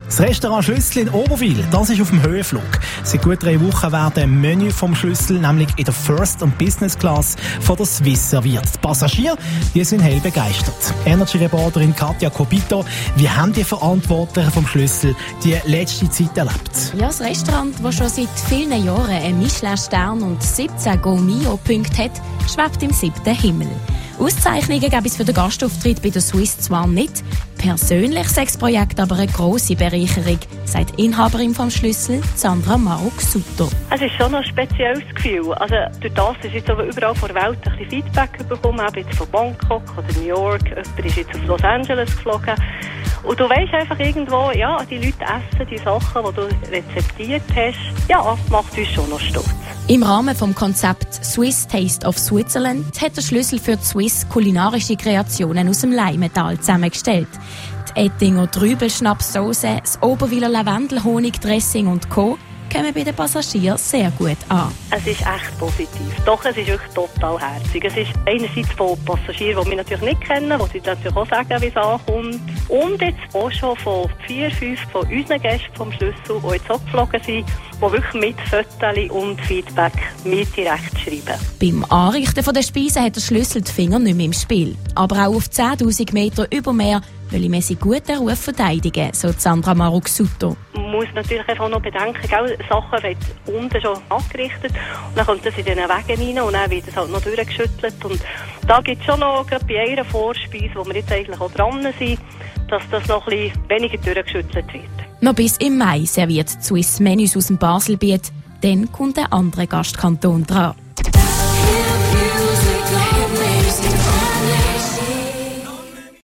Das Restaurant Schlüssel in Oberwil, das ist auf dem Höhenflug. Seit gut 3 Wochen werden Menü vom Schlüssel nämlich in der First- und Business Class von der Swiss serviert. Die Passagiere, die sind hell begeistert. Energy-Reporterin Katja Kobito, wie haben die Verantwortlichen vom Schlüssel die letzte Zeit erlebt? Ja, das Restaurant, das schon seit vielen Jahren einen Michelin-Stern und 17 Gourmillot-Punkte hat, schwebt im 7. Himmel. Auszeichnungen gab es für den Gastauftritt bei der Swiss zwar nicht. Persönlich sei das Projekt aber eine grosse Bereicherung, sagt die Inhaberin vom Schlüssel, Sandra Marok-Sutter. Es ist schon ein spezielles Gefühl. Also durch das ist jetzt aber überall vor der Welt ein bisschen Feedback bekommen, auch jetzt von Bangkok oder New York. Jemand ist jetzt auf Los Angeles geflogen. Und du weisst einfach irgendwo, ja, die Leute essen die Sachen, die du rezeptiert hast. Ja, macht uns schon noch stolz. Im Rahmen des Konzepts Swiss Taste of Switzerland hat der Schlüssel für die Swiss kulinarische Kreationen aus dem Leimental zusammengestellt. Die Ettinger Trübelschnapsauce, das Oberwiler Lavendelhonigdressing und Co. kommen bei den Passagieren sehr gut an. Es ist echt positiv. Doch, es ist wirklich total herzig. Es ist einerseits von Passagieren, die wir natürlich nicht kennen, die natürlich auch sagen, wie es ankommt. Und jetzt auch schon von 4, 5 von unseren Gästen vom Schlüssel, die jetzt auch geflogen sind, die wirklich mit Fotos und Feedback mit direkt schreiben. Beim Anrichten der Speisen hat der Schlüssel die Finger nicht mehr im Spiel. Aber auch auf 10'000 Meter über Meer will ich seinen guten Ruf verteidigen, so Sandra Marok-Sutter. Man muss natürlich einfach noch bedenken, Sachen werden unten schon angerichtet und dann kommt das in den Wegen rein und dann wird es halt noch durchgeschüttelt. Und da gibt es schon noch, gerade bei einer Vorspeise, wo wir jetzt eigentlich auch dran sind, dass das noch ein bisschen weniger durchgeschüttelt wird. Noch bis im Mai serviert die Swiss Menüs aus dem Baselbiet, dann kommt ein anderer Gastkanton dran.